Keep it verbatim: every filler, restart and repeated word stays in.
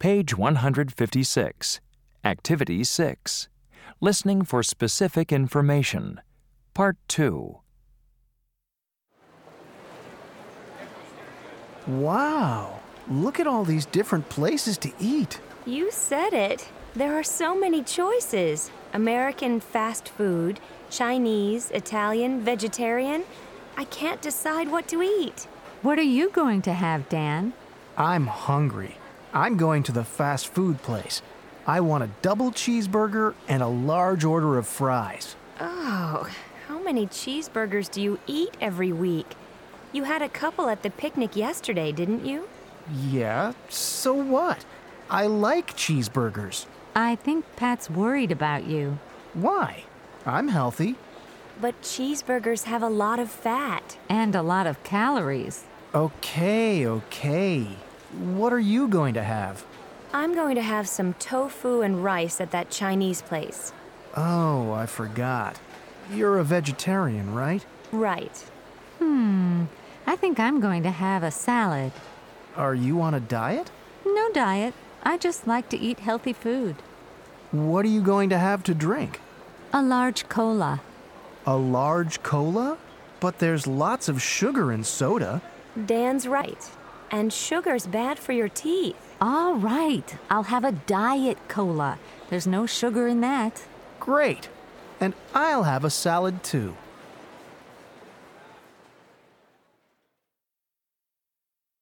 Page one hundred fifty-six. Activity six. Listening for specific information. Part two. Wow! Look at all these different places to eat. You said it. There are so many choices. American fast food, Chinese, Italian, vegetarian. I can't decide what to eat. What are you going to have, Dan? I'm hungry. I'm going to the fast food place. I want a double cheeseburger and a large order of fries. Oh, how many cheeseburgers do you eat every week? You had a couple at the picnic yesterday, didn't you? Yeah, so what? I like cheeseburgers. I think Pat's worried about you. Why? I'm healthy. But cheeseburgers have a lot of fat. And a lot of calories. Okay, okay. What are you going to have? I'm going to have some tofu and rice at that Chinese place. Oh, I forgot. You're a vegetarian, right? Right. Hmm, I think I'm going to have a salad. Are you on a diet? No diet. I just like to eat healthy food. What are you going to have to drink? A large cola. A large cola? But there's lots of sugar in soda. Dan's right. And sugar's bad for your teeth. All right, I'll have a diet cola. There's no sugar in that. Great. And I'll have a salad too.